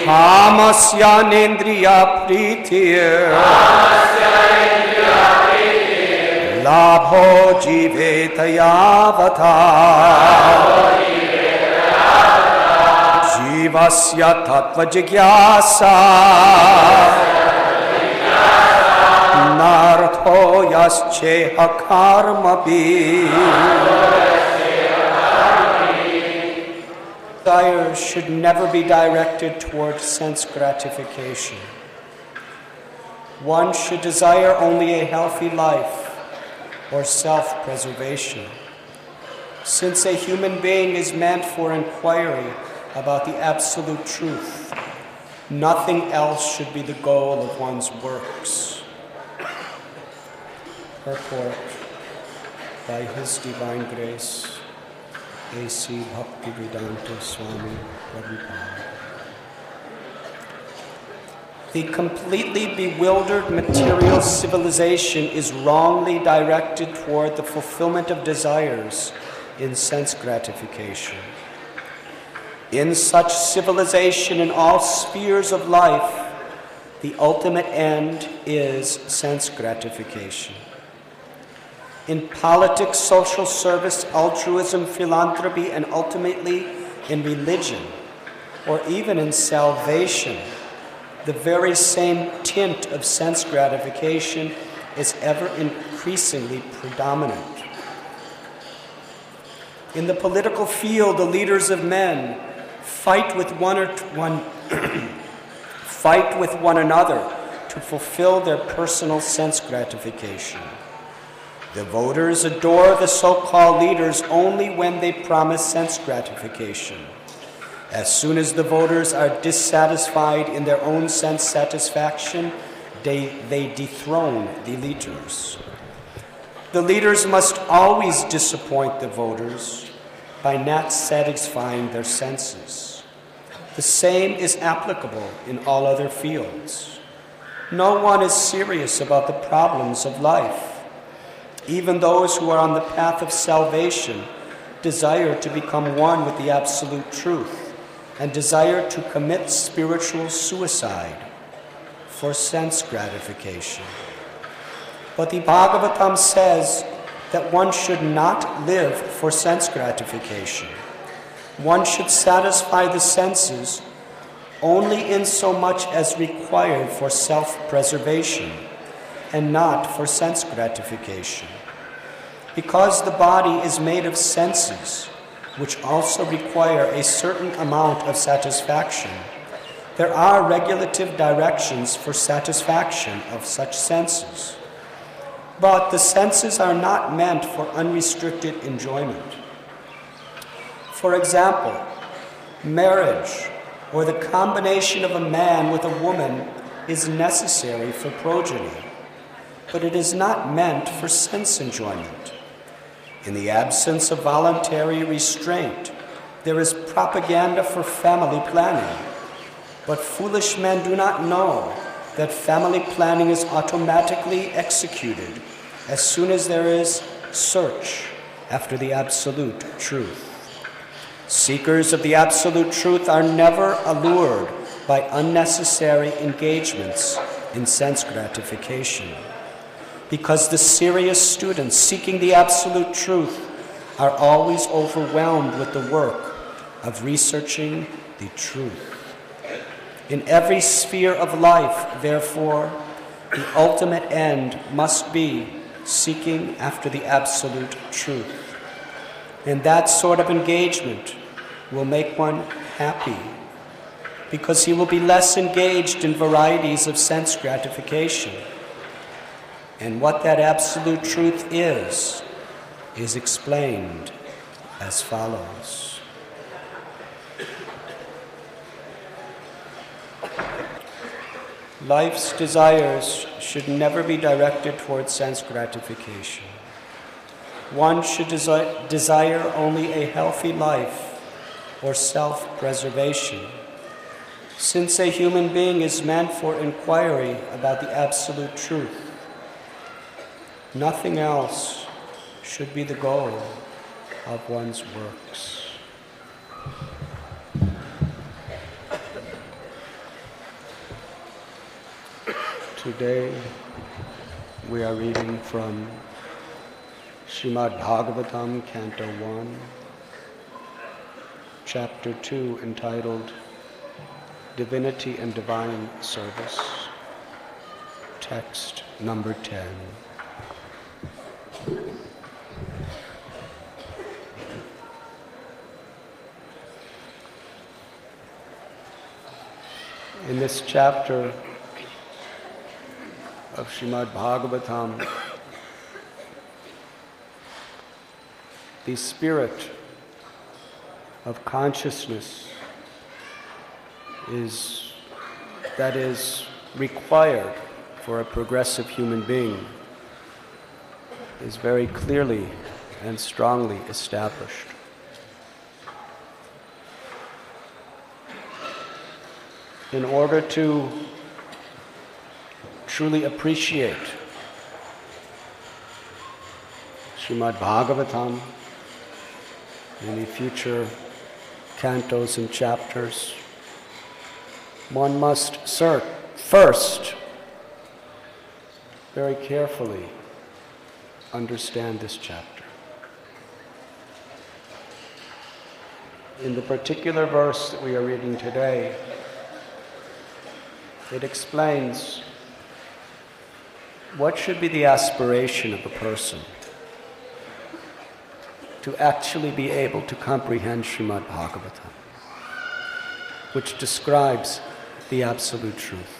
Kamasya nendriya pritir Labho jivetayavata Jivasya tattva jigyasa Nartho yasceha karmapi Desires should never be directed toward sense gratification. One should desire only a healthy life or self-preservation. Since a human being is meant for inquiry about the absolute truth, nothing else should be the goal of one's works. Purport by His Divine Grace, A.C. Bhaktivedanta Swami Prabhupada. The completely bewildered material civilization is wrongly directed toward the fulfillment of desires in sense gratification. In such civilization in all spheres of life, the ultimate end is sense gratification. In politics, social service, altruism, philanthropy, and ultimately in religion, or even in salvation, the very same tint of sense gratification is ever increasingly predominant. In the political field, the leaders of men fight with one another to fulfill their personal sense gratification. The voters adore the so-called leaders only when they promise sense gratification. As soon as the voters are dissatisfied in their own sense satisfaction, they dethrone the leaders. The leaders must always disappoint the voters by not satisfying their senses. The same is applicable in all other fields. No one is serious about the problems of life. Even those who are on the path of salvation desire to become one with the absolute truth and desire to commit spiritual suicide for sense gratification. But the Bhagavatam says that one should not live for sense gratification. One should satisfy the senses only in so much as required for self-preservation and not for sense gratification. Because the body is made of senses, which also require a certain amount of satisfaction, there are regulative directions for satisfaction of such senses. But the senses are not meant for unrestricted enjoyment. For example, marriage or the combination of a man with a woman is necessary for progeny, but it is not meant for sense enjoyment. In the absence of voluntary restraint, there is propaganda for family planning. But foolish men do not know that family planning is automatically executed as soon as there is search after the absolute truth. Seekers of the absolute truth are never allured by unnecessary engagements in sense gratification, because the serious students seeking the absolute truth are always overwhelmed with the work of researching the truth. In every sphere of life, therefore, the ultimate end must be seeking after the absolute truth. And that sort of engagement will make one happy, because he will be less engaged in varieties of sense gratification. And what that absolute truth is explained as follows. Life's desires should never be directed towards sense gratification. One should desire only a healthy life or self-preservation. Since a human being is meant for inquiry about the absolute truth, nothing else should be the goal of one's works. Today we are reading from Srimad Bhagavatam, Canto 1, Chapter 2, entitled Divinity and Divine Service, text number 10. In this chapter of Srimad Bhagavatam, the spirit of consciousness is required for a progressive human being is very clearly and strongly established. In order to truly appreciate Srimad Bhagavatam and the future cantos and chapters, one must first very carefully understand this chapter. In the particular verse that we are reading today, it explains what should be the aspiration of a person to actually be able to comprehend Srimad Bhagavatam, which describes the absolute truth.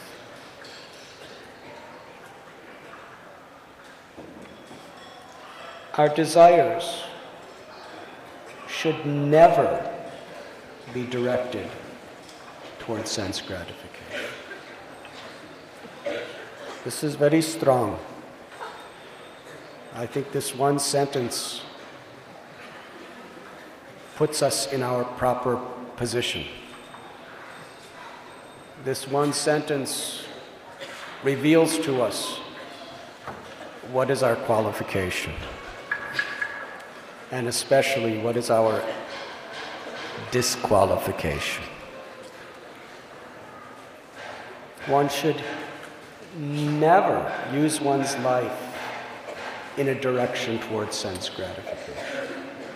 Our desires should never be directed towards sense gratification. This is very strong. I think this one sentence puts us in our proper position. This one sentence reveals to us what is our qualification, and especially what is our disqualification. One should never use one's life in a direction towards sense gratification.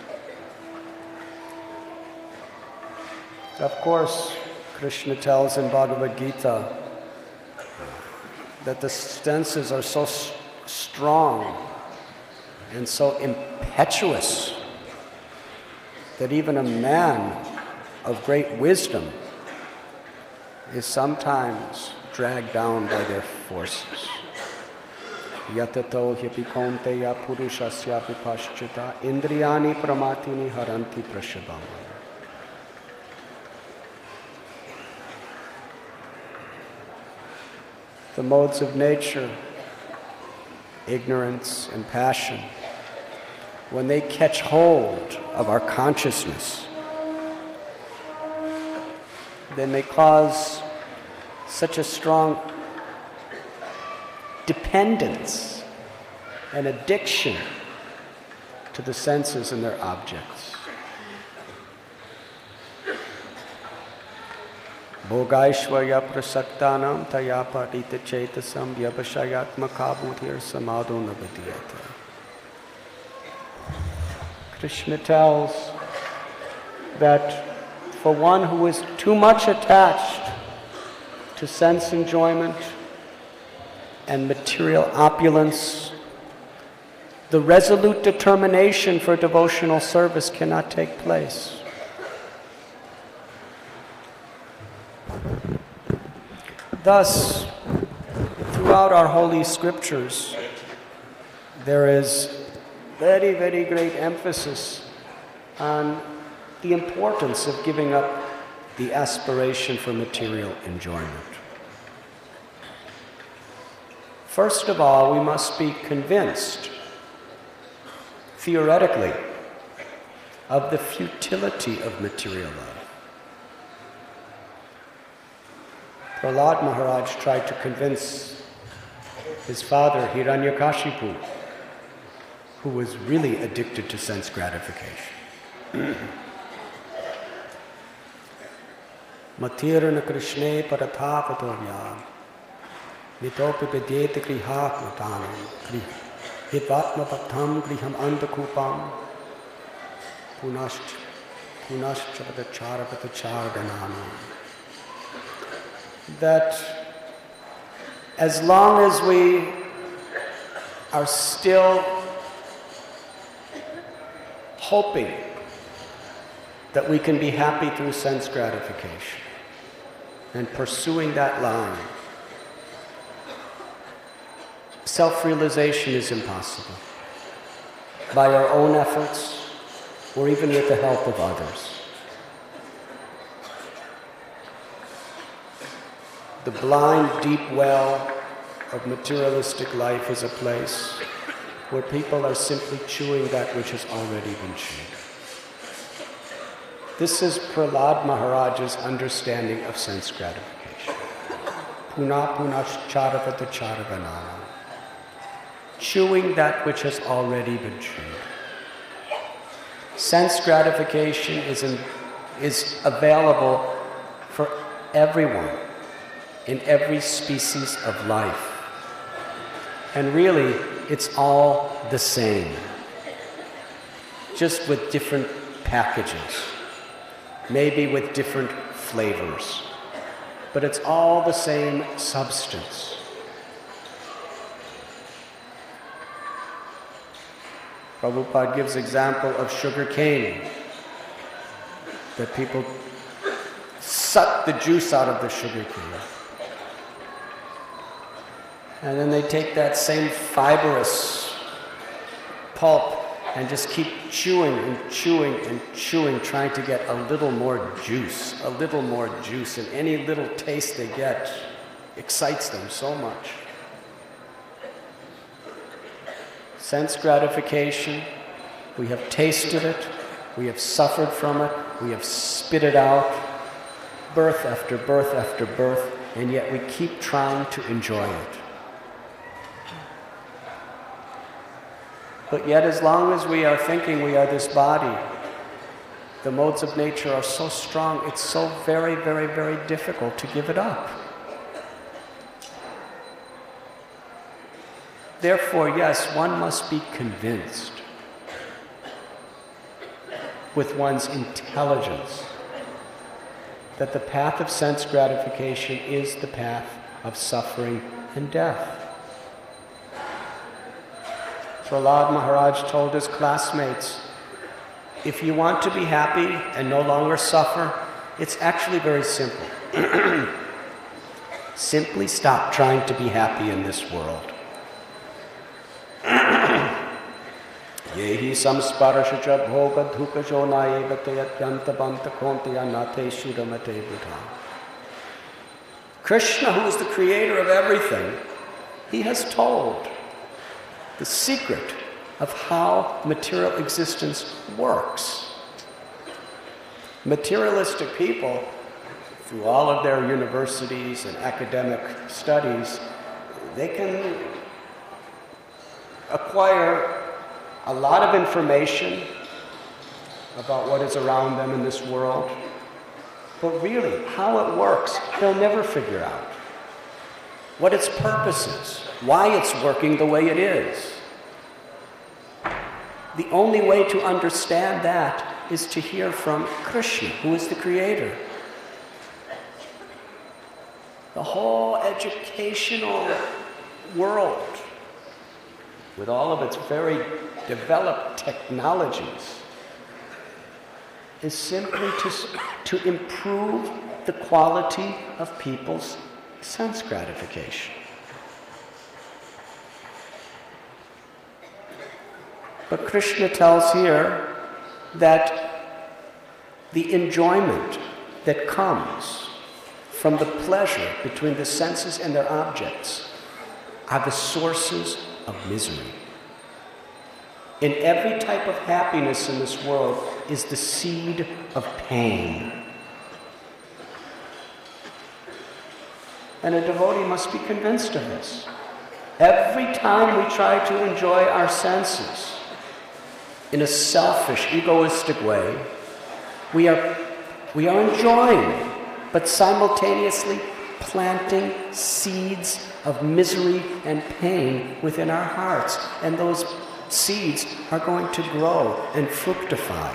Of course, Krishna tells in Bhagavad Gita that the senses are so strong and so impetuous that even a man of great wisdom is sometimes dragged down by their forces. Yatato hyapi kaunteya purushasyapi paschita indriyani pramatini haranti prashabam. The modes of nature, ignorance and passion, when they catch hold of our consciousness, then they cause such a strong dependence and addiction to the senses and their objects. Bhogaishvarya prasaktanam tayapadita chetasam vyabhashayatmaka buddhir samadho navadiyate. Krishna tells that for one who is too much attached to sense enjoyment and material opulence, the resolute determination for devotional service cannot take place. Thus, throughout our holy scriptures, there is very, very great emphasis on the importance of giving up the aspiration for material enjoyment. First of all, we must be convinced, theoretically, of the futility of material love. Prahlad Maharaj tried to convince his father, Hiranyakashipu, who was really addicted to sense gratification. Matirana Krishne Parathapatorya Mitopi Vidyeta Grihakmatanam, Hitvatma Bhaktam Griham Andakupam, Punashchavadacharapatachardananam. That as long as we are still hoping that we can be happy through sense gratification and pursuing that line, self-realization is impossible by our own efforts or even with the help of others. The blind, deep well of materialistic life is a place where people are simply chewing that which has already been chewed. This is Prahlad Maharaj's understanding of sense gratification. Punascharavatacharavanana. Chewing that which has already been chewed. Sense gratification is available for everyone in every species of life. And really, it's all the same, just with different packages, maybe with different flavors, but it's all the same substance. Prabhupada gives example of sugar cane, that people suck the juice out of the sugar cane. And then they take that same fibrous pulp and just keep chewing and chewing and chewing, trying to get a little more juice, and any little taste they get excites them so much. Sense gratification, we have tasted it, we have suffered from it, we have spit it out, birth after birth after birth, and yet we keep trying to enjoy it. But yet, as long as we are thinking we are this body, the modes of nature are so strong, it's so very, very, very difficult to give it up. Therefore, yes, one must be convinced with one's intelligence that the path of sense gratification is the path of suffering and death. Prahlad Maharaj told his classmates, if you want to be happy and no longer suffer, it's actually very simple. Simply stop trying to be happy in this world. Yehi samsparashacha bhoga dhuka jonaeva teyatyanta banta kontya nate sudamate buddha. Krishna, who is the creator of everything, he has told the secret of how material existence works. Materialistic people, through all of their universities and academic studies, they can acquire a lot of information about what is around them in this world, but really, how it works, they'll never figure out. What its purpose is, why it's working the way it is. The only way to understand that is to hear from Krishna, who is the creator. The whole educational world, with all of its very developed technologies, is simply to improve the quality of people's sense gratification. But Krishna tells here that the enjoyment that comes from the pleasure between the senses and their objects are the sources of misery. In every type of happiness in this world is the seed of pain. And a devotee must be convinced of this. Every time we try to enjoy our senses in a selfish, egoistic way, we are enjoying, but simultaneously planting seeds of misery and pain within our hearts. And those seeds are going to grow and fructify.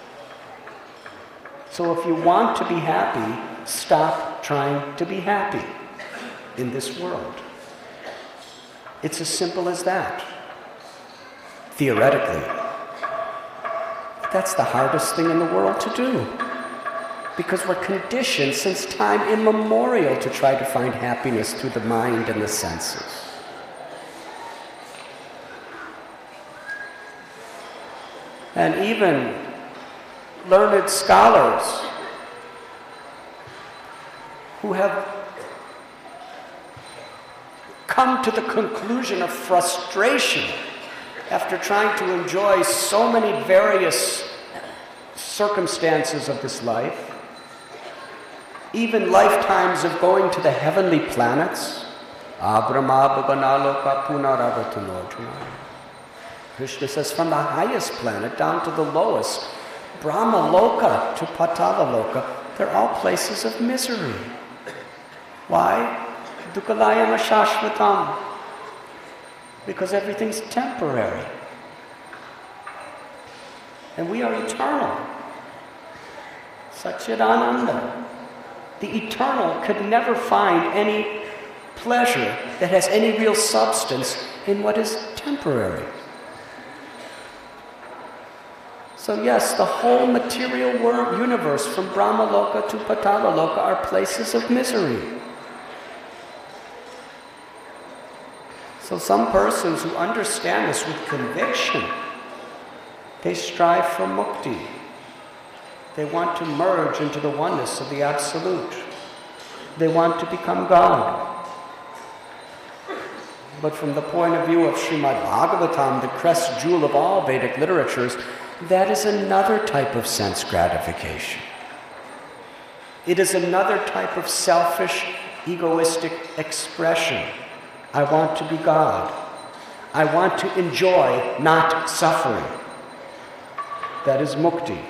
So if you want to be happy, stop trying to be happy in this world. It's as simple as that. Theoretically. That's the hardest thing in the world to do. Because we're conditioned since time immemorial to try to find happiness through the mind and the senses. And even learned scholars who have come to the conclusion of frustration after trying to enjoy so many various circumstances of this life, even lifetimes of going to the heavenly planets. Krishna says from the highest planet down to the lowest, Brahma Loka to Patala Loka, they're all places of misery. Why? Dukkalayana Shashvatam. Because everything's temporary. And we are eternal. Satchidananda. The eternal could never find any pleasure that has any real substance in what is temporary. So yes, the whole material world, universe, from Brahma Loka to Patala Loka, are places of misery. So some persons who understand this with conviction, they strive for mukti. They want to merge into the oneness of the Absolute. They want to become God. But from the point of view of Srimad Bhagavatam, the crest jewel of all Vedic literatures, that is another type of sense gratification. It is another type of selfish, egoistic expression. I want to be God. I want to enjoy not suffering. That is mukti.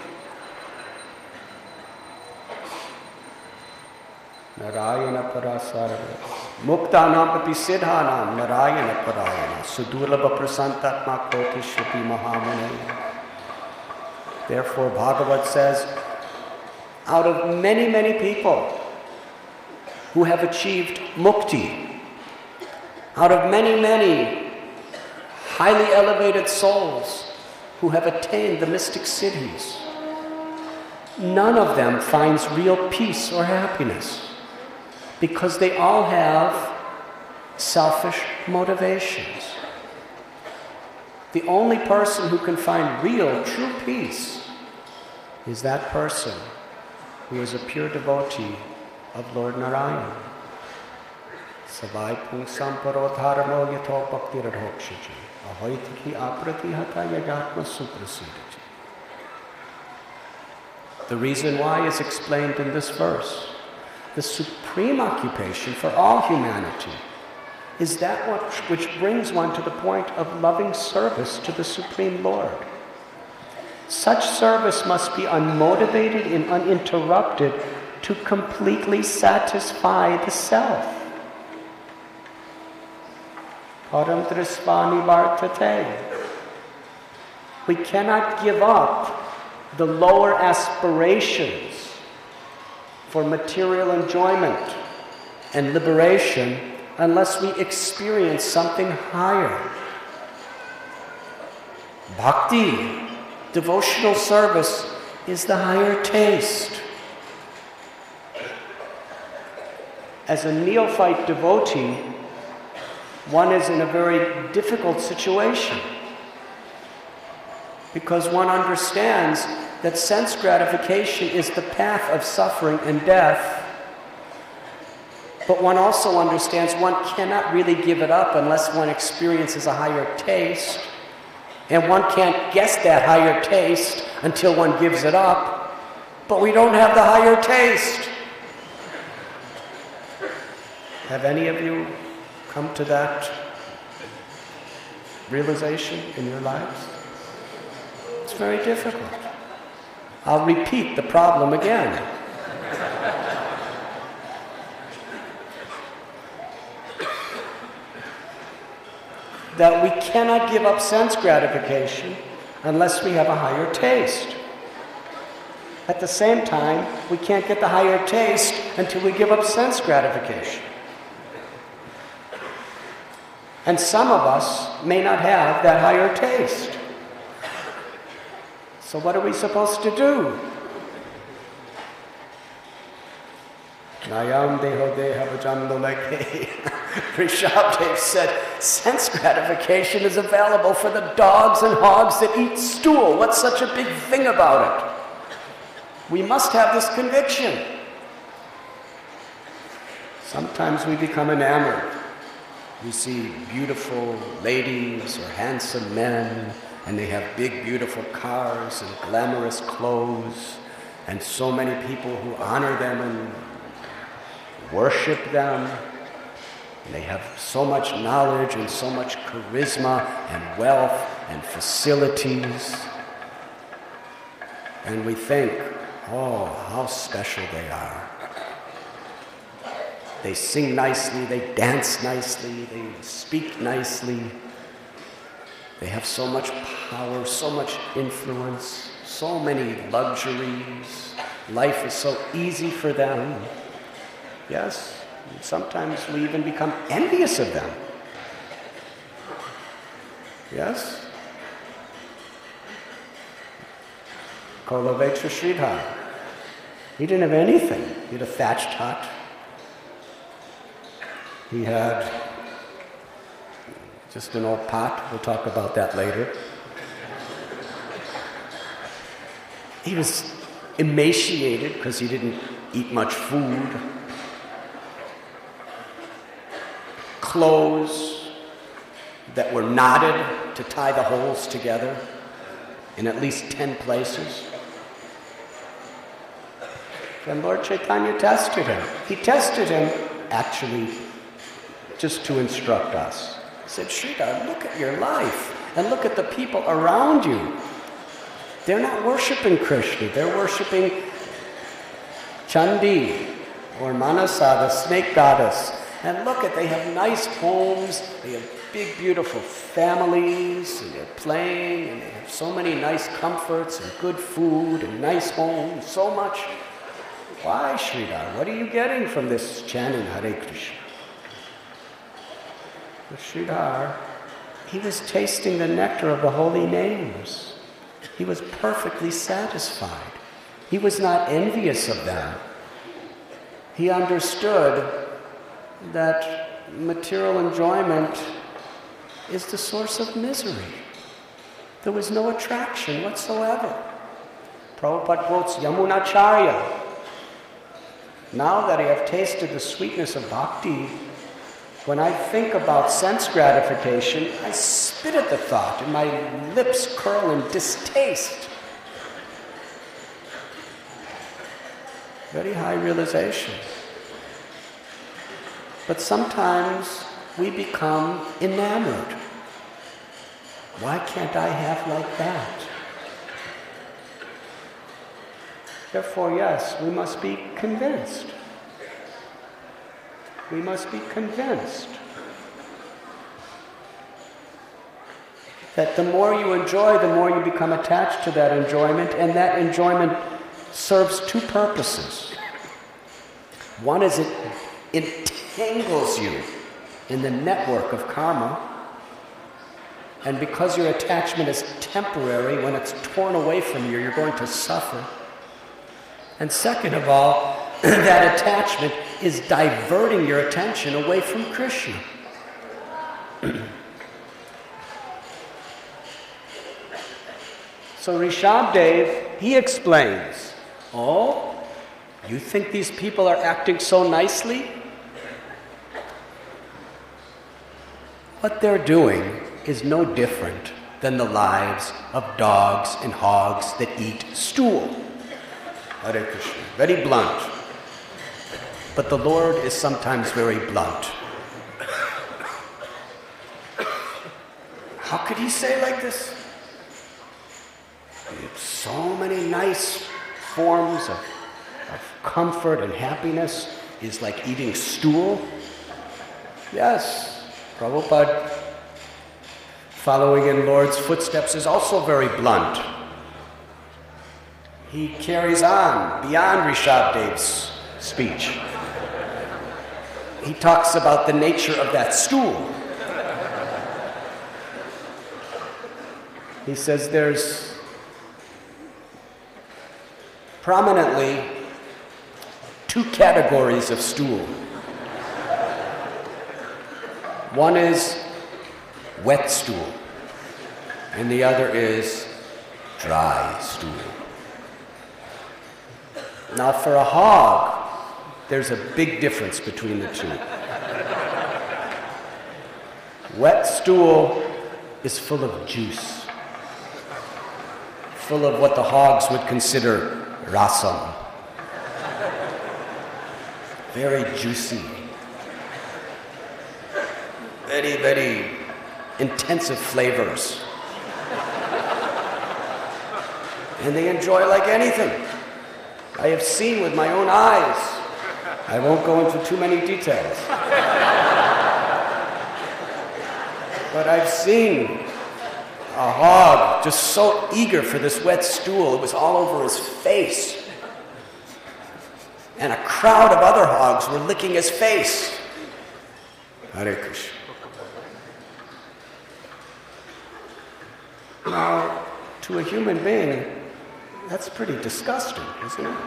Narayana parasarva. Muktanam pati siddhanam narayana parayana. Sudurlabha prasantatma koti shruti mahamane. Therefore, Bhagavat says, out of many, many people who have achieved mukti, out of many, many highly elevated souls who have attained the mystic siddhis, none of them finds real peace or happiness because they all have selfish motivations. The only person who can find real, true peace is that person who is a pure devotee of Lord Narayan. Savai pungsam parodharmo yato bhakti radhokshiji ahoitiki apratihata yagatma suprasidati. The reason why is explained in this verse. The supreme occupation for all humanity is that which brings one to the point of loving service to the Supreme Lord. Such service must be unmotivated and uninterrupted to completely satisfy the self. Param drisvani vartate. We cannot give up the lower aspirations for material enjoyment and liberation unless we experience something higher. Bhakti, devotional service, is the higher taste. As a neophyte devotee, one is in a very difficult situation because one understands that sense gratification is the path of suffering and death. But one also understands one cannot really give it up unless one experiences a higher taste. And one can't guess that higher taste until one gives it up. But we don't have the higher taste. Have any of you come to that realization in your lives? It's very difficult. I'll repeat the problem again. that we cannot give up sense gratification unless we have a higher taste. At the same time, we can't get the higher taste until we give up sense gratification. And some of us may not have that higher taste. So what are we supposed to do? Nayam deho deha vajandoleke. Rishabdev said, sense gratification is available for the dogs and hogs that eat stool. What's such a big thing about it? We must have this conviction. Sometimes we become enamored. We see beautiful ladies or handsome men, and they have big, beautiful cars and glamorous clothes, and so many people who honor them and worship them. And they have so much knowledge and so much charisma and wealth and facilities. And we think, oh, how special they are. They sing nicely, they dance nicely, they speak nicely. They have so much power, so much influence, so many luxuries. Life is so easy for them. Yes, sometimes we even become envious of them. Yes? Kolavetra Sridhar. He didn't have anything. He had a thatched hut. He had just an old pot. We'll talk about that later. He was emaciated because he didn't eat much food. Clothes that were knotted to tie the holes together in at least 10 places. And Lord Chaitanya tested him. He tested him actually just to instruct us. He said, Sridhar, look at your life and look at the people around you. They're not worshiping Krishna. They're worshiping Chandi or Manasa, the snake goddess. And look at, they have nice homes, they have big, beautiful families, and they're playing, and they have so many nice comforts and good food and nice homes, so much. Why, Sridhar? What are you getting from this chanting Hare Krishna? But Sridhar, he was tasting the nectar of the holy names. He was perfectly satisfied. He was not envious of them. He understood that material enjoyment is the source of misery. There was no attraction whatsoever. Prabhupada quotes Yamunacharya. Now that I have tasted the sweetness of bhakti, when I think about sense gratification, I spit at the thought and my lips curl in distaste. Very high realization. But sometimes we become enamored. Why can't I have like that? Therefore, yes, we must be convinced. We must be convinced that the more you enjoy, the more you become attached to that enjoyment, and that enjoyment serves two purposes. One is it entangles you in the network of karma, and because your attachment is temporary, when it's torn away from you, you're going to suffer. And second of all, that attachment is diverting your attention away from Krishna. So Rishabdev, he explains, oh, you think these people are acting so nicely? What they're doing is no different than the lives of dogs and hogs that eat stool. Hare Krishna. Very blunt. But the Lord is sometimes very blunt. How could he say like this? So many nice forms of comfort and happiness is like eating stool. Yes, Prabhupada Following in Lord's footsteps is also very blunt. He carries on beyond Rishabhadev's speech. He talks about the nature of that stool. He says there's prominently two categories of stool. One is wet stool, and the other is dry stool. Now, for a hog, there's a big difference between the two. Wet stool is full of juice, full of what the hogs would consider rasam. Very juicy, very, very intensive flavors. And they enjoy like anything. I have seen with my own eyes. I won't go into too many details. But I've seen a hog just so eager for this wet stool, it was all over his face. And a crowd of other hogs were licking his face. Hare Krishna. Now, to a human being, that's pretty disgusting, isn't it?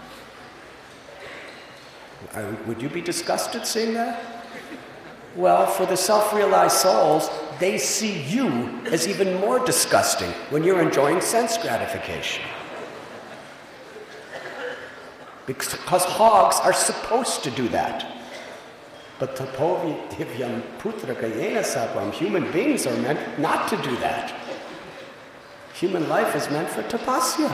Would you be disgusted seeing that? Well, for the self-realized souls, they see you as even more disgusting when you're enjoying sense gratification. Because hogs are supposed to do that. But human beings are meant not to do that. Human life is meant for tapasya.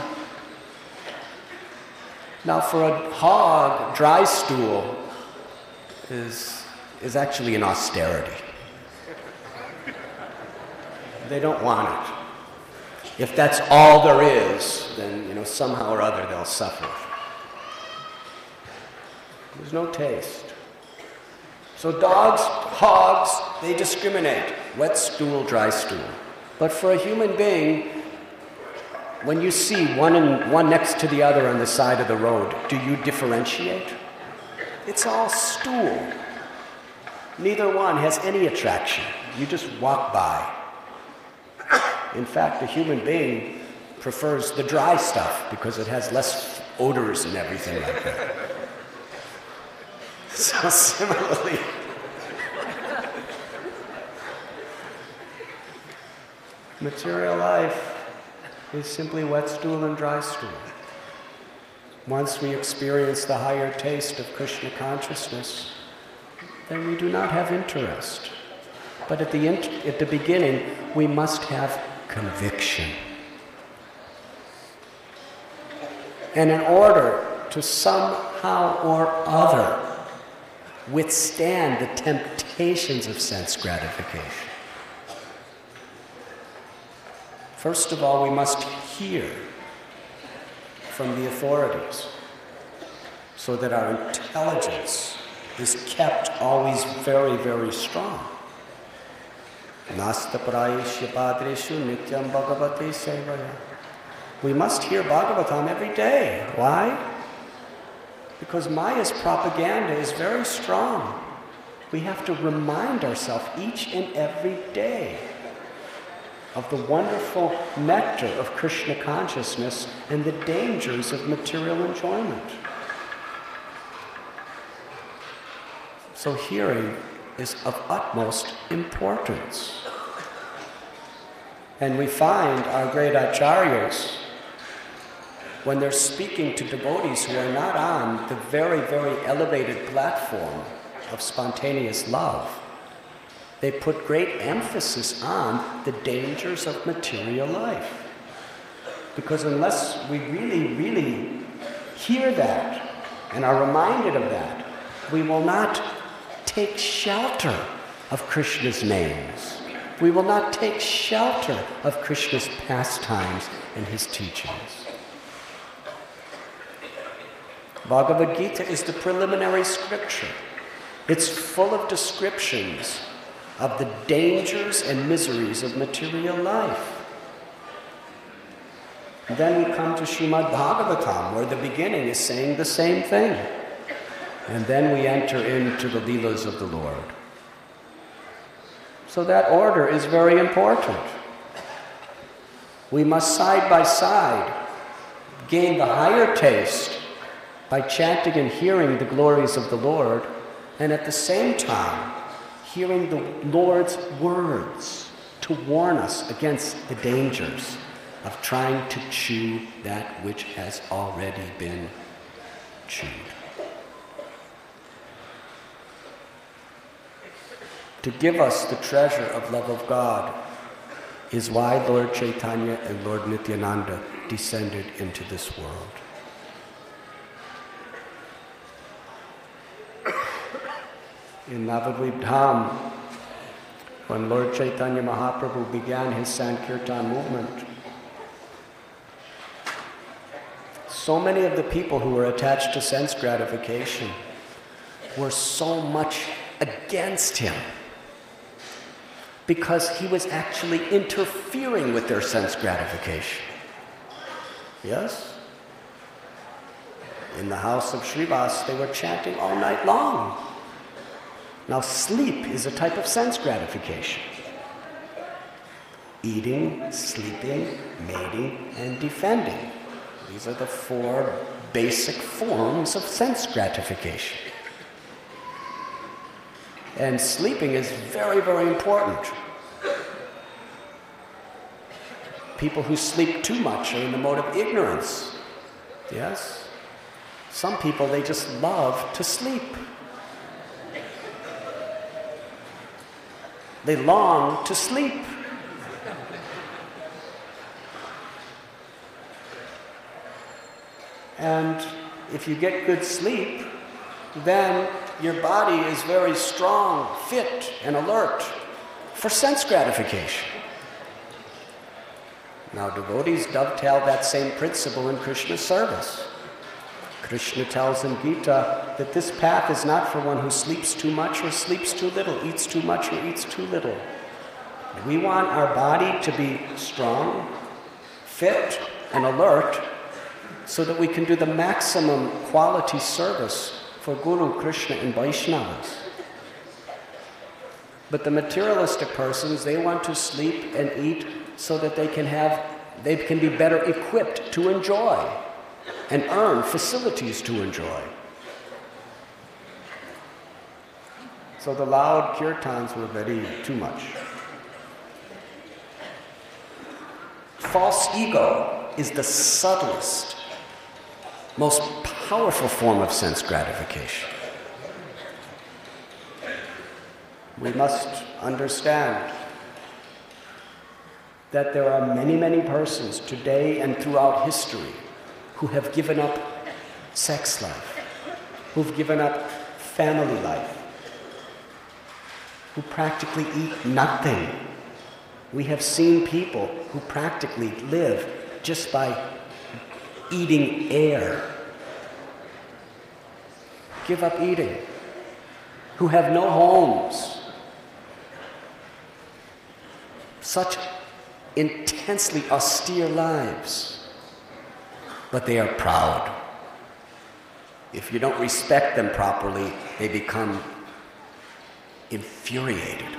Now, for a hog, dry stool is actually an austerity. They don't want it. If that's all there is, then somehow or other they'll suffer. There's no taste. So dogs, hogs, they discriminate. Wet stool, dry stool. But for a human being, when you see one next to the other on the side of the road, do you differentiate? It's all stool. Neither one has any attraction. You just walk by. In fact, a human being prefers the dry stuff because it has less odors and everything like that. So similarly, material life is simply wet stool and dry stool. Once we experience the higher taste of Krishna consciousness, then we do not have interest. But at the beginning, we must have conviction. And in order to somehow or other withstand the temptations of sense gratification, first of all, we must hear from the authorities so that our intelligence is kept always very, very strong. Nasta prayishya padreshu nityam bhagavate sevaya. We must hear Bhagavatam every day. Why? Because Maya's propaganda is very strong. We have to remind ourselves each and every day of the wonderful nectar of Krishna consciousness and the dangers of material enjoyment. So hearing is of utmost importance. And we find our great acharyas, when they're speaking to devotees who are not on the very, very elevated platform of spontaneous love, they put great emphasis on the dangers of material life. Because unless we really, really hear that and are reminded of that, we will not take shelter of Krishna's names. We will not take shelter of Krishna's pastimes and his teachings. Bhagavad Gita is the preliminary scripture. It's full of descriptions of the dangers and miseries of material life. And then we come to Srimad Bhagavatam, where the beginning is saying the same thing. And then we enter into the Leelas of the Lord. So that order is very important. We must side by side gain the higher taste by chanting and hearing the glories of the Lord, and at the same time hearing the Lord's words to warn us against the dangers of trying to chew that which has already been chewed. To give us the treasure of love of God is why Lord Chaitanya and Lord Nityananda descended into this world. In Navadvip Dham, when Lord Chaitanya Mahaprabhu began his Sankirtan movement, so many of the people who were attached to sense gratification were so much against him because he was actually interfering with their sense gratification. Yes? In the house of Srivas, they were chanting all night long. Now, sleep is a type of sense gratification. Eating, sleeping, mating, and defending. These are the four basic forms of sense gratification. And sleeping is very, very important. People who sleep too much are in the mode of ignorance. Yes? Some people, they just love to sleep. They long to sleep. And if you get good sleep, then your body is very strong, fit, and alert for sense gratification. Now, devotees dovetail that same principle in Krishna's service. Krishna tells in Gita that this path is not for one who sleeps too much or sleeps too little, eats too much or eats too little. We want our body to be strong, fit, and alert so that we can do the maximum quality service for Guru, Krishna, and Vaishnavas. But the materialistic persons, they want to sleep and eat so that they can be better equipped to enjoy and earn facilities to enjoy. So the loud kirtans were very too much. False ego is the subtlest, most powerful form of sense gratification. We must understand that there are many, many persons today and throughout history who have given up sex life, who've given up family life, who practically eat nothing. We have seen people who practically live just by eating air. Give up eating. Who have no homes. Such intensely austere lives. But they are proud. If you don't respect them properly, they become infuriated.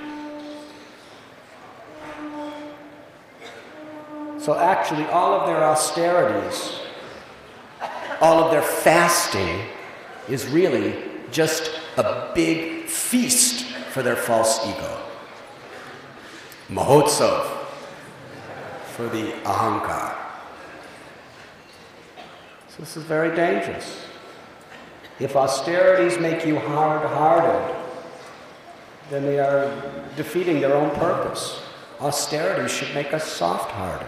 So actually, all of their austerities, all of their fasting is really just a big feast for their false ego. Mahotsav for the ahankar. So this is very dangerous. If austerities make you hard-hearted, then they are defeating their own purpose. Austerities should make us soft-hearted.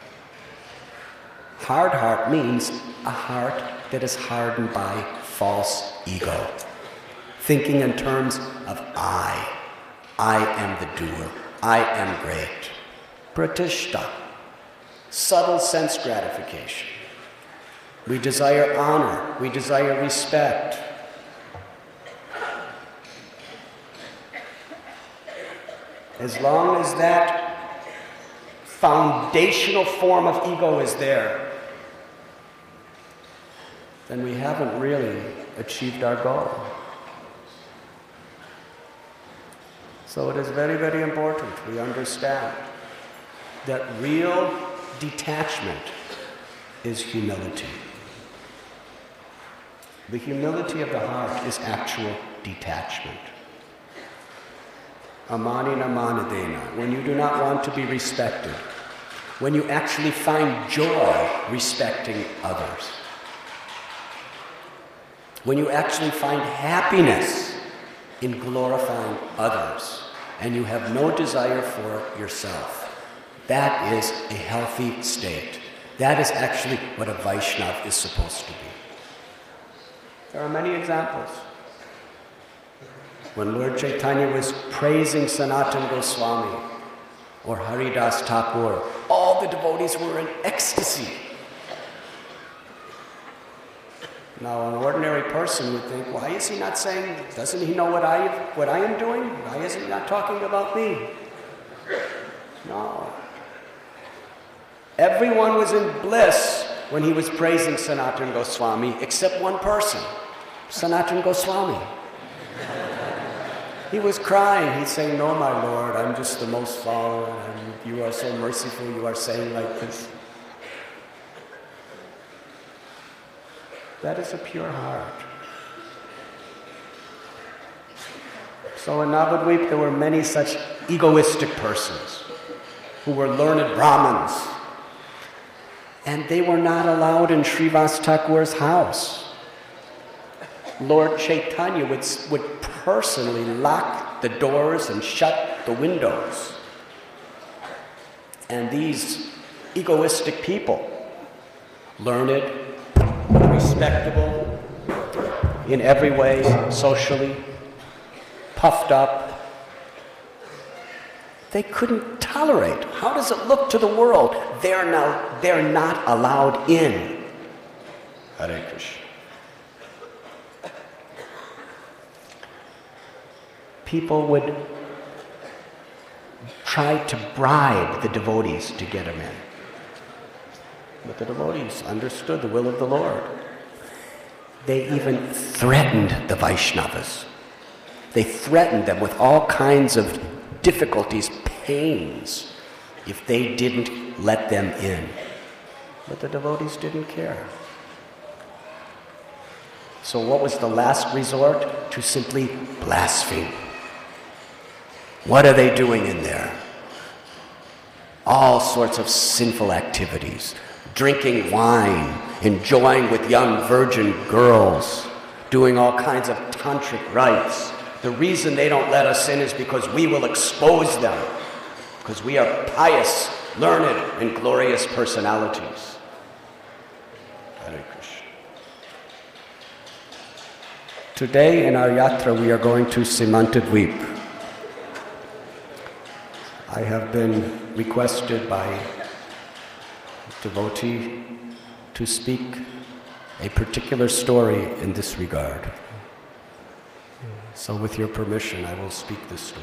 Hard heart means a heart that is hardened by false ego. Thinking in terms of I am the doer. I am great. Pratishta. Subtle sense gratification. We desire honor. We desire respect. as long as that foundational form of ego is there, then we haven't really achieved our goal. So it is very, very important we understand that real detachment is humility. The humility of the heart is actual detachment. Amanina manadena, when you do not want to be respected, when you actually find joy respecting others, when you actually find happiness in glorifying others, and you have no desire for yourself, that is a healthy state. That is actually what a Vaishnava is supposed to be. There are many examples. When Lord Chaitanya was praising Sanatana Goswami or Haridas Thakur, all the devotees were in ecstasy. Now, an ordinary person would think, why is he not saying, doesn't he know what I am doing? Why is he not talking about me? No. Everyone was in bliss when he was praising Sanatana Goswami, except one person, Sanatana Goswami. He was crying. He's saying, no, my Lord, I'm just the most fallen, and you are so merciful, you are saying like this. That is a pure heart. So in Navadvip, there were many such egoistic persons who were learned Brahmins. And they were not allowed in Srivas Thakur's house. Lord Chaitanya would personally lock the doors and shut the windows. And these egoistic people, learned, respectable, in every way, socially, puffed up, they couldn't tolerate. How does it look to the world? They're not allowed in. Hare Krishna. People would try to bribe the devotees to get them in. But the devotees understood the will of the Lord. They even threatened the Vaishnavas. They threatened them with all kinds of difficulties, pains, if they didn't let them in. But the devotees didn't care. So what was the last resort? To simply blaspheme. What are they doing in there? All sorts of sinful activities. Drinking wine, enjoying with young virgin girls, doing all kinds of tantric rites. The reason they don't let us in is because we will expose them, because we are pious, learned, and glorious personalities. Hare Krishna. Today in our yatra we are going to Simantadvip. I have been requested by a devotee to speak a particular story in this regard. So with your permission, I will speak this story.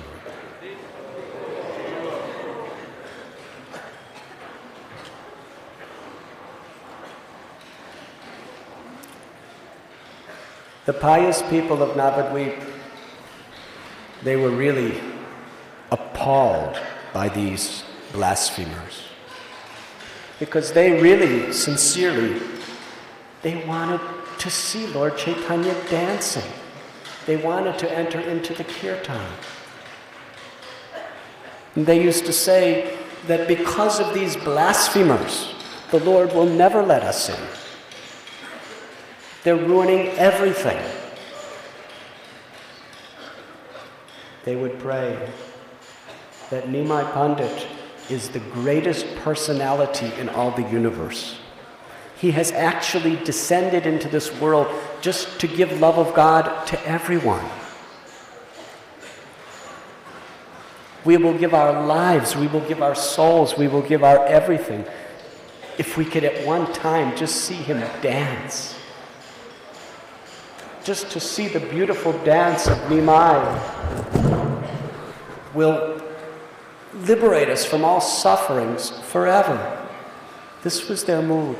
The pious people of Navadvip, they were really appalled by these blasphemers. Because they really, sincerely, they wanted to see Lord Chaitanya dancing. They wanted to enter into the kirtan. And they used to say that because of these blasphemers, the Lord will never let us in. They're ruining everything. They would pray that Nimai Pandit is the greatest personality in all the universe. He has actually descended into this world just to give love of God to everyone. We will give our lives, we will give our souls, we will give our everything if we could at one time just see him dance. Just to see the beautiful dance of Nimai will liberate us from all sufferings forever. This was their mood.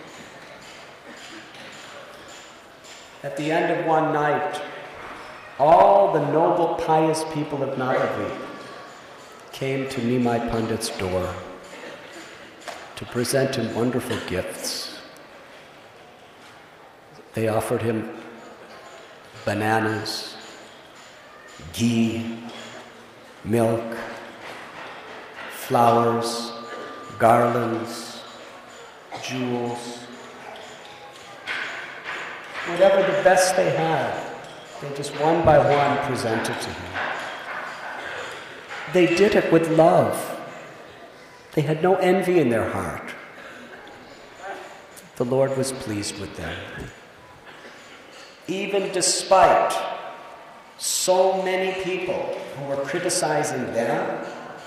At the end of one night, all the noble, pious people of Navadvip came to Nimai Pandit's door to present him wonderful gifts. They offered him bananas, ghee, milk, flowers, garlands, jewels. Whatever the best they had, they just one by one presented to him. They did it with love. They had no envy in their heart. The Lord was pleased with them. Even despite so many people who were criticizing them,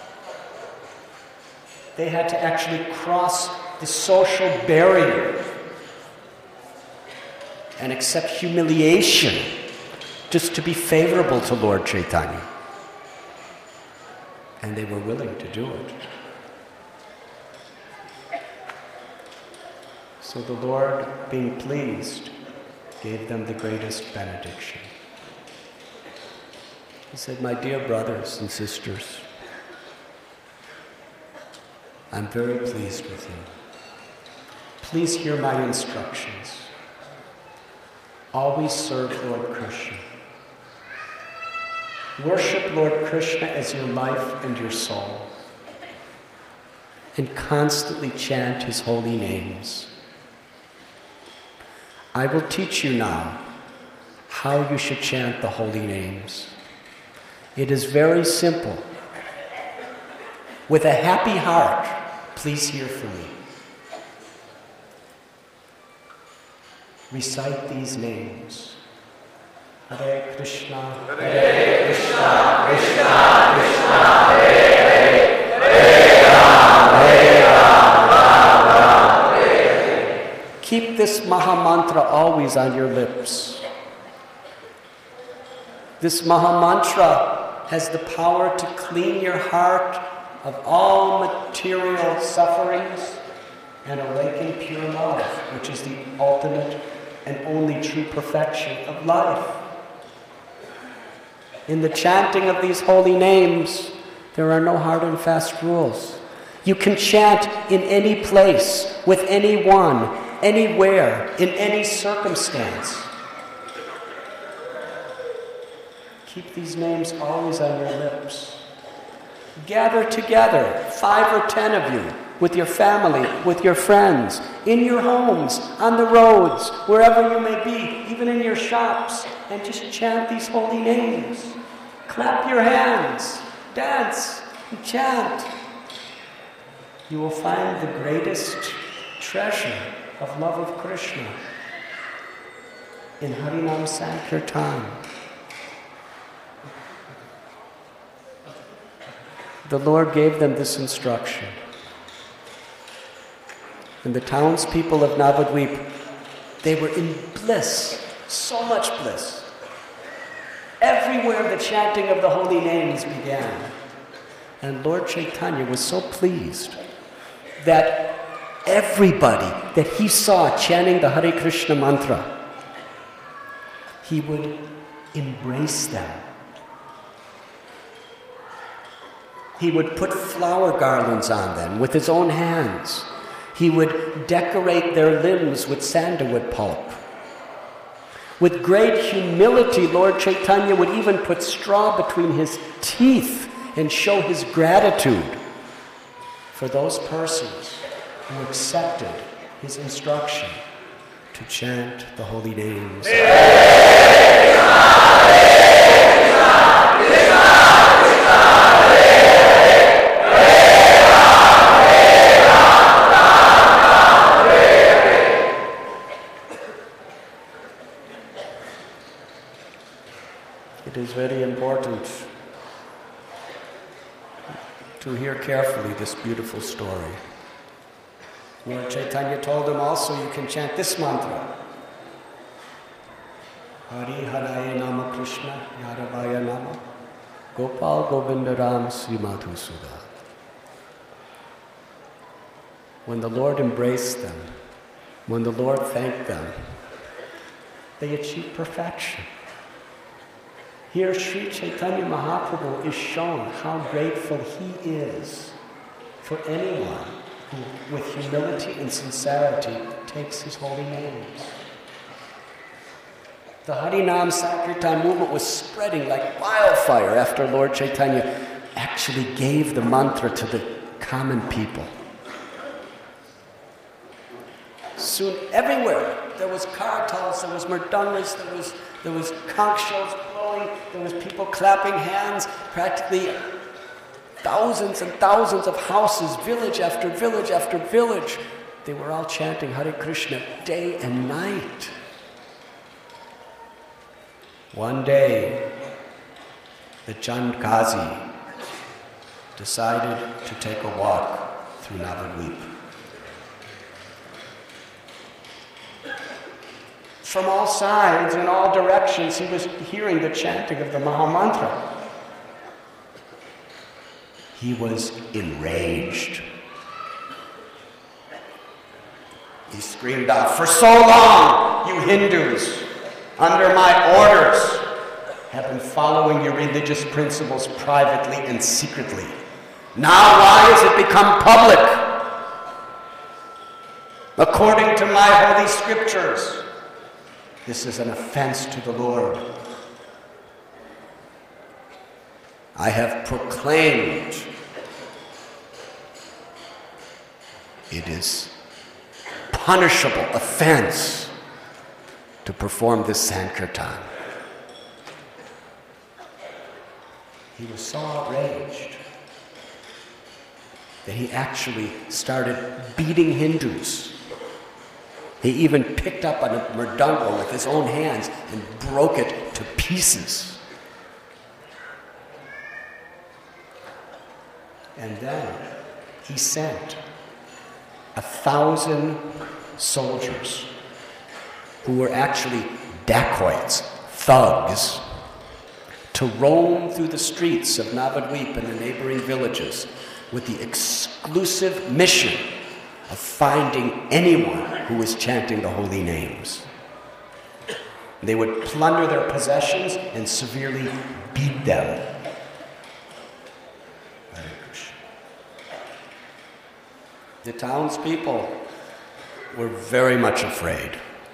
they had to actually cross the social barrier and accept humiliation just to be favorable to Lord Chaitanya. And they were willing to do it. So the Lord, being pleased, gave them the greatest benediction. He said, "My dear brothers and sisters, I'm very pleased with you. Please hear my instructions. Always serve Lord Krishna. Worship Lord Krishna as your life and your soul, and constantly chant his holy names. I will teach you now how you should chant the holy names. It is very simple. With a happy heart, please hear from me. Recite these names. Hare Krishna, Hare Krishna, Krishna Krishna, Hare Hare, Hare Ram, Hare Ram, Ram Ram, Hare Hare. Keep this Maha Mantra always on your lips. This Maha Mantra has the power to clean your heart of all material sufferings and awaken pure love, which is the ultimate and only true perfection of life. In the chanting of these holy names, there are no hard and fast rules. You can chant in any place, with anyone, anywhere, in any circumstance. Keep these names always on your lips. Gather together, 5 or 10 of you, with your family, with your friends, in your homes, on the roads, wherever you may be, even in your shops, and just chant these holy names. Clap your hands, dance, and chant. You will find the greatest treasure of love of Krishna in Harinam Sankirtan. The Lord gave them this instruction. And the townspeople of Navadvip, they were in bliss, so much bliss. Everywhere the chanting of the holy names began. And Lord Chaitanya was so pleased that everybody that he saw chanting the Hare Krishna mantra, he would embrace them. He would put flower garlands on them with his own hands. He would decorate their limbs with sandalwood pulp. With great humility, Lord Chaitanya would even put straw between his teeth and show his gratitude for those persons who accepted his instruction to chant the holy names. It is very important to hear carefully this beautiful story. Lord Chaitanya told him also, you can chant this mantra. Hari Haraya Nama Krishna, Yaravaya Nama, Gopal Govinda Ram Sri Madhusudan. when the Lord embraced them, when the Lord thanked them, they achieved perfection. Here, Sri Chaitanya Mahaprabhu is shown how grateful he is for anyone who, with humility and sincerity, takes his holy names. The Harinam Sankirtan movement was spreading like wildfire after Lord Chaitanya actually gave the mantra to the common people. Soon, everywhere, there was kartals, there was mridangas, there was conch shells blowing, there was people clapping hands, practically thousands and thousands of houses, village after village after village. They were all chanting Hare Krishna day and night. One day, the Chand Kazi decided to take a walk through Navadvip. From all sides, in all directions, he was hearing the chanting of the Mahamantra. He was enraged. He screamed out, "For so long, you Hindus, under my orders, have been following your religious principles privately and secretly. Now why has it become public? According to my holy scriptures, this is an offense to the Lord. I have proclaimed it is punishable offense to perform this Sankirtan." He was so outraged that he actually started beating Hindus. He even picked up a mridanga with his own hands and broke it to pieces. And then he sent 1,000 soldiers who were actually dacoits, thugs, to roam through the streets of Navadvip and the neighboring villages with the exclusive mission of finding anyone who was chanting the holy names. They would plunder their possessions and severely beat them. The townspeople were very much afraid.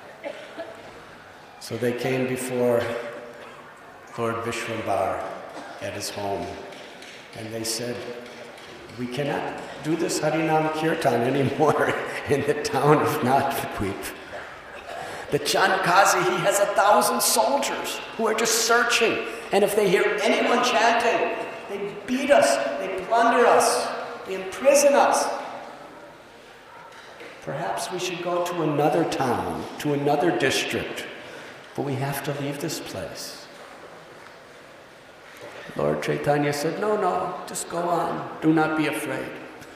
So they came before Lord Vishwambar at his home, and they said, "We cannot do this Harinam Kirtan anymore in the town of Navadvip. The Chand Kazi, he has 1,000 soldiers who are just searching, and if they hear anyone chanting, they beat us, they plunder us, they imprison us. Perhaps we should go to another town, to another district, but we have to leave this place." Lord Chaitanya said, no, just go on. Do not be afraid.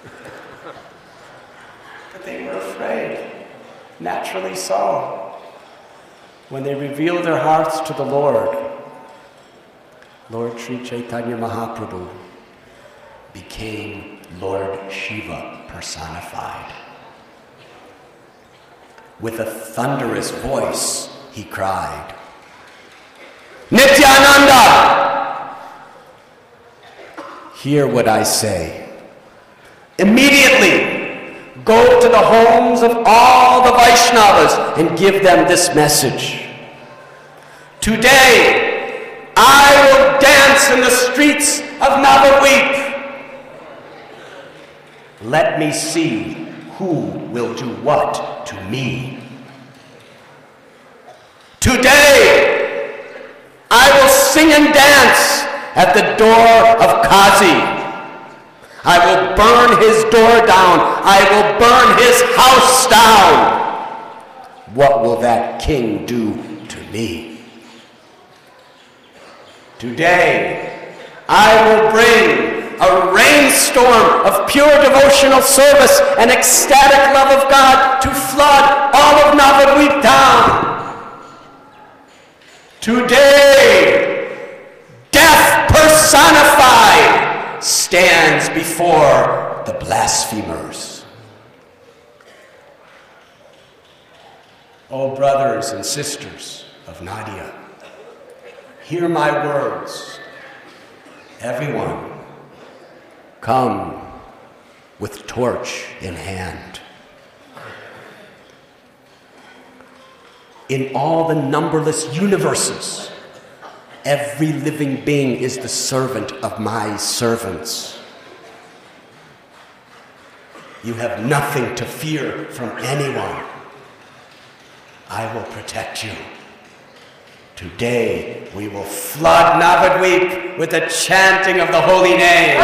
But they were afraid, naturally so. When they revealed their hearts to the Lord, Lord Sri Chaitanya Mahaprabhu became Lord Shiva personified. With a thunderous voice, he cried, "Nityananda! Hear what I say. Immediately go to the homes of all the Vaishnavas and give them this message. Today, I will dance in the streets of Navadvip. Let me see who will do what to me. Today, I will sing and dance at the door of Kazi. I will burn his door down. I will burn his house down. What will that king do to me? Today, I will bring a rainstorm of pure devotional service and ecstatic love of God to flood all of Navadvip town. Today, death personified stands before the blasphemers. O brothers and sisters of Nadia, hear my words. Everyone, come with torch in hand. In all the numberless universes, every living being is the servant of my servants. You have nothing to fear from anyone. I will protect you. Today, we will flood Navadweep with the chanting of the holy name.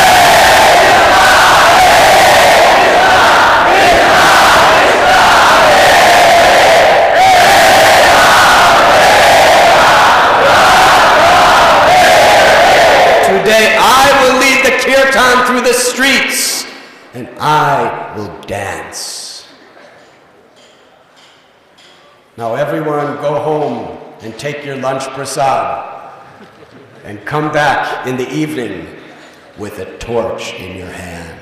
Today, I will lead the kirtan through the streets, and I will dance. Now everyone go home and take your lunch prasad and come back in the evening with a torch in your hand.